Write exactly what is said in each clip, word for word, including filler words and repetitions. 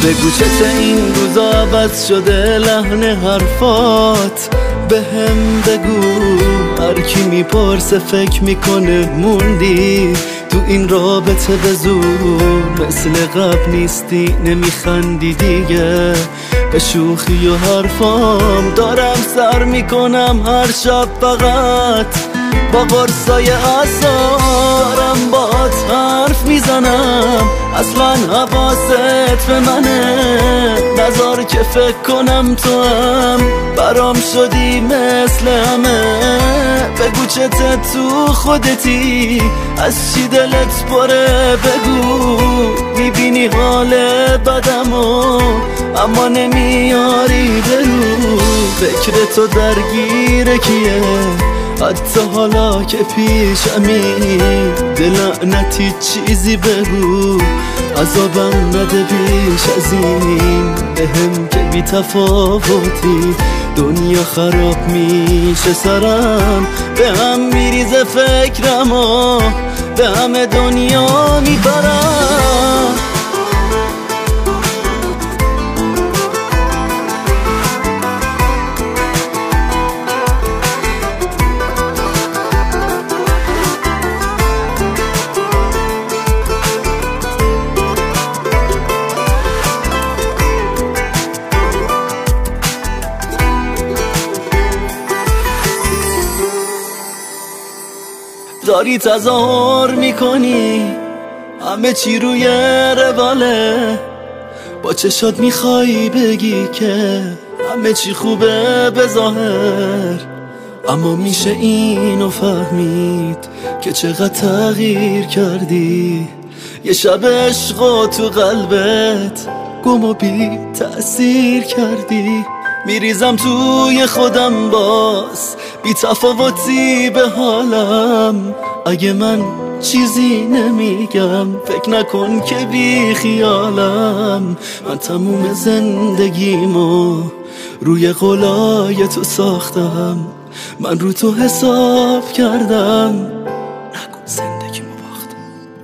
بگو چته این روزا عوض شده لحن حرفات، به هم بگو. هر کی میپرسه فکر میکنه موندی تو این رابطه به زور، مثل قبل نیستی نمیخندی دیگه به شوخی و حرفام. دارم سر میکنم هر شب فقط با قرصای اعصاب، دارم باهات حرف میزنم اصلا حواست به منه. نذار که فکر کنم تو هم برام شدی مثل همه. بگو چته تو خودتی، از چی دلت پره بگو. میبینی حال بدمو اما نمیاری برو. فکر تو درگیر کیه حتی حالا که پیشمی؟ دلعنتی چیزی بگو عذابم نده بیش از این. به هم که بی تفاوتی دنیا خراب میشه سرم، به هم میریزه فکرم و به همه دنیا میبرم. داری تظاهر میکنی همه چی روی رواله، با چشات میخوای بگی که همه چی خوبه به ظاهر. اما میشه اینو فهمید که چقدر تغییر کردی. یه شب عشقو تو قلبت گم و بی تأثیر کردی. میریزم توی خودم باز بی تفاوتی به حالم. اگه من چیزی نمیگم فکر نکن که بی خیالم. من تموم زندگیمو روی قولای تو ساختم، من رو تو حساب کردم، نکن زندگیمو باختم.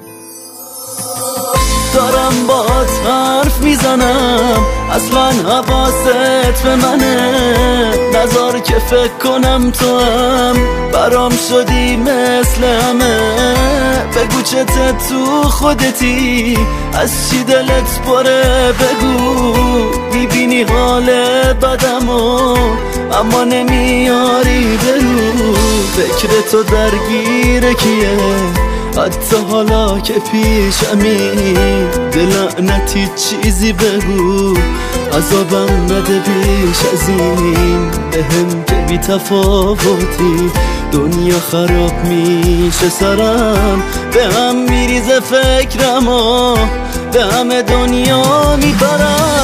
دارم باهات حرف میزنم اصلا حواست به منه. نذار که فکر کنم تو هم برام شدی مثل همه. بگو چته تو خودتی، از چی دلت پره بگو. میبینی حال بدمو اما نمیاری برو. فکر تو درگیر کیه حتی حالا که پیشمی؟ دلعنتی چیزی بگو عذابم نده بیش از این. به هم که بی تفاوتی دنیا خراب میشه سرم، به هم میریزه فکرم و به همه دنیا میبرم.